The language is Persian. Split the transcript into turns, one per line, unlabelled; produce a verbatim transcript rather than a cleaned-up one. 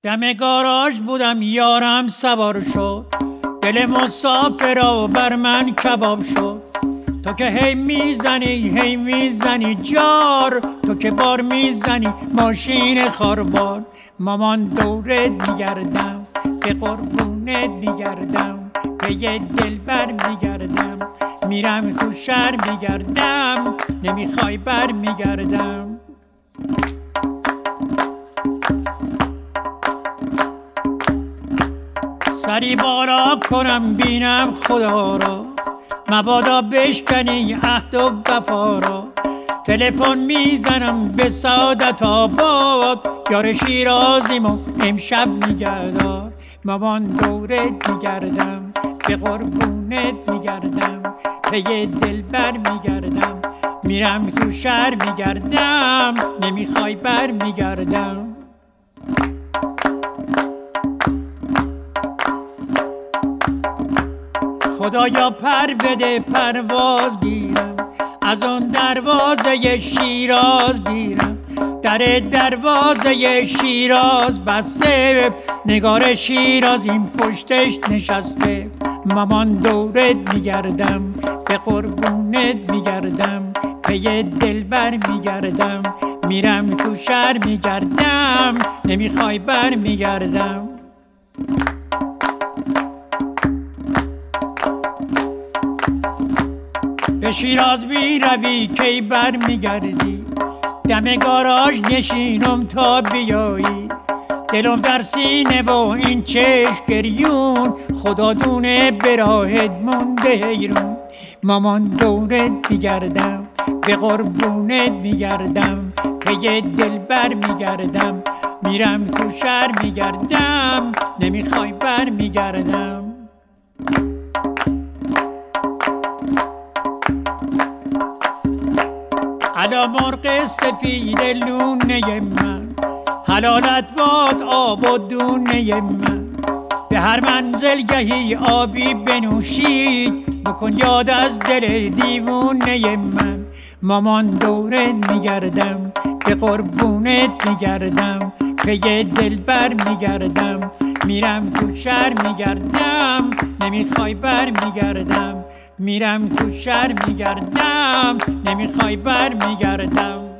دم گاراژ بودم یارم سوار شد، دل مسافرا بر من کباب شد. تو که هی میزنی هی میزنی جار، تو که بار میزنی ماشین خاربار. مامان دوره میگردم به قربونه میگردم، به یه دلبر میگردم، میرم تو شهر میگردم، نمیخوای بر میگردم. سری بالا کنم بینم خدا را، مبادا بشکنی عهد و وفا را. تلفن میزنم به سعادت آباد، یار شیرازیم و امشب میگردار. مامان دورت میگردم به قربونت میگردم، به یه دلبر میگردم، میرم تو شهر میگردم، نمیخوای بر میگردم. خدایا پر بده پرواز گیرم، از اون دروازه شیراز گیرم. در دروازه شیراز بسته، نگار شیراز این پشتش نشسته. مامان دورت میگردم به قربونت میگردم، به یه دلبر میگردم، میرم تو شهر میگردم، نمیخوای بر میگردم. به شیراز میروی کی بر میگردی، دم گاراژ نشینم تا بیایی. دلم در سینه و این چشم گریون، خدا دونه به راهت مونده حیرون. مامان دورت میگردم به قربونت میگردم، به یه دلبر میگردم، میرم تو شهر میگردم، نمیخوای بر میگردم. علا مرغ سفید لونه من، حلالت باد آب و دونه من. به هر منزلگهی آبی بنوشید، بکن یاد از دل دیوونه من. مامان دورت میگردم به قربونت میگردم، به یه دلبر میگردم، میرم تو شهر میگردم، نمیخوای بر میگردم. میرم تو شهر میگردم، نمیخوای بر میگردم.